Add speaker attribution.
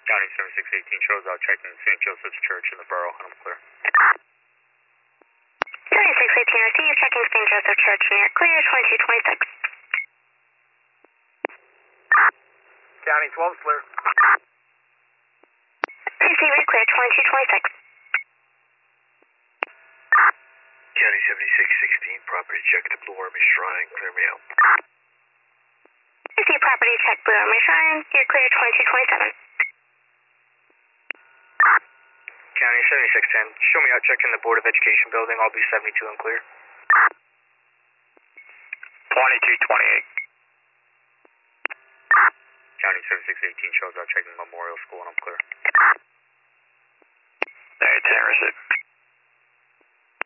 Speaker 1: County 7618 shows out checking St. Joseph's Church in the borough, and I'm clear.
Speaker 2: 7618, I see you checking St. Joseph Church near clear 2226.
Speaker 1: County 12's clear.
Speaker 2: PC, we're clear 2226.
Speaker 3: County 7616, property check the Blue Army Shrine, clear me out.
Speaker 2: PC, property check Blue Army Shrine, you're clear 2227.
Speaker 1: County 7610, show me out checking the Board of Education building. I'll be 72 and clear.
Speaker 4: 2228.
Speaker 1: County 7618 shows out checking Memorial School, and I'm clear.
Speaker 4: There, 10 receive.